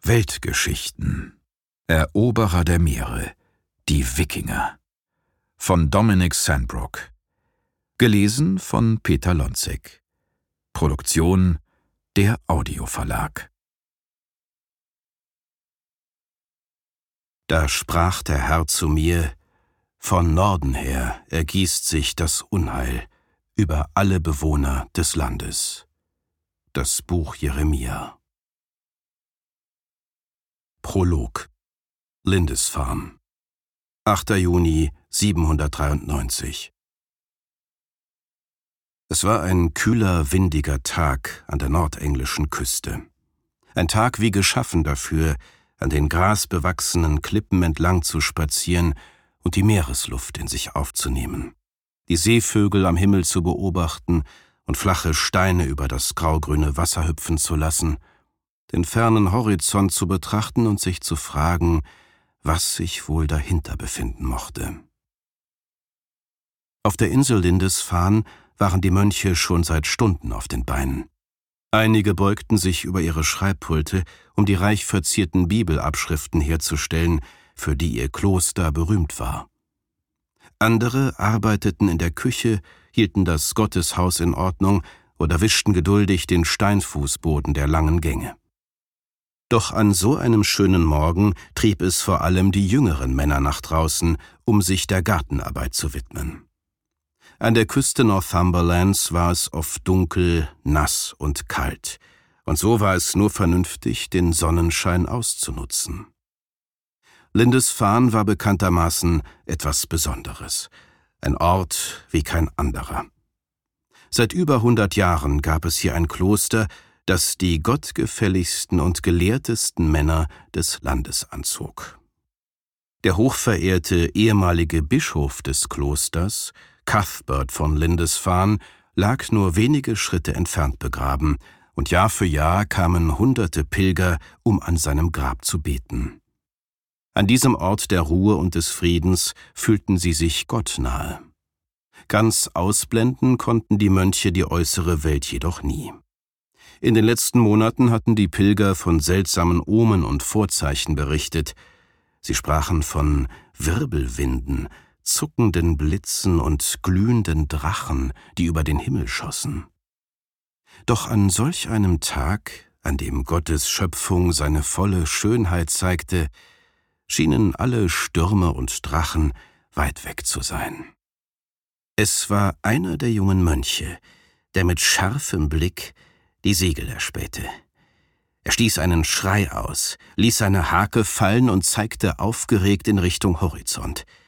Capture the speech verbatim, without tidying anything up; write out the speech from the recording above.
Weltgeschichten. Eroberer der Meere. Die Wikinger. Von Dominic Sandbrook. Gelesen von Peter Lonzig. Produktion der Audioverlag. Da sprach der Herr zu mir: Von Norden her ergießt sich das Unheil über alle Bewohner des Landes. Das Buch Jeremia. Prolog. Lindisfarne, achter Juni siebenhundertdreiundneunzig. Es war ein kühler, windiger Tag an der nordenglischen Küste. Ein Tag wie geschaffen dafür, an den grasbewachsenen Klippen entlang zu spazieren und die Meeresluft in sich aufzunehmen, die Seevögel am Himmel zu beobachten und flache Steine über das graugrüne Wasser hüpfen zu lassen, den fernen Horizont zu betrachten und sich zu fragen, was sich wohl dahinter befinden mochte. Auf der Insel Lindisfarne waren die Mönche schon seit Stunden auf den Beinen. Einige beugten sich über ihre Schreibpulte, um die reich verzierten Bibelabschriften herzustellen, für die ihr Kloster berühmt war. Andere arbeiteten in der Küche, hielten das Gotteshaus in Ordnung oder wischten geduldig den Steinfußboden der langen Gänge. Doch an so einem schönen Morgen trieb es vor allem die jüngeren Männer nach draußen, um sich der Gartenarbeit zu widmen. An der Küste Northumberlands war es oft dunkel, nass und kalt, und so war es nur vernünftig, den Sonnenschein auszunutzen. Lindisfarne war bekanntermaßen etwas Besonderes, ein Ort wie kein anderer. Seit über hundert Jahren gab es hier ein Kloster, das die gottgefälligsten und gelehrtesten Männer des Landes anzog. Der hochverehrte ehemalige Bischof des Klosters, Cuthbert von Lindisfarne, lag nur wenige Schritte entfernt begraben, und Jahr für Jahr kamen hunderte Pilger, um an seinem Grab zu beten. An diesem Ort der Ruhe und des Friedens fühlten sie sich Gott nahe. Ganz ausblenden konnten die Mönche die äußere Welt jedoch nie. In den letzten Monaten hatten die Pilger von seltsamen Omen und Vorzeichen berichtet. Sie sprachen von Wirbelwinden, zuckenden Blitzen und glühenden Drachen, die über den Himmel schossen. Doch an solch einem Tag, an dem Gottes Schöpfung seine volle Schönheit zeigte, schienen alle Stürme und Drachen weit weg zu sein. Es war einer der jungen Mönche, der mit scharfem Blick die Segel erspähte. Er stieß einen Schrei aus, ließ seine Hake fallen und zeigte aufgeregt in Richtung Horizont.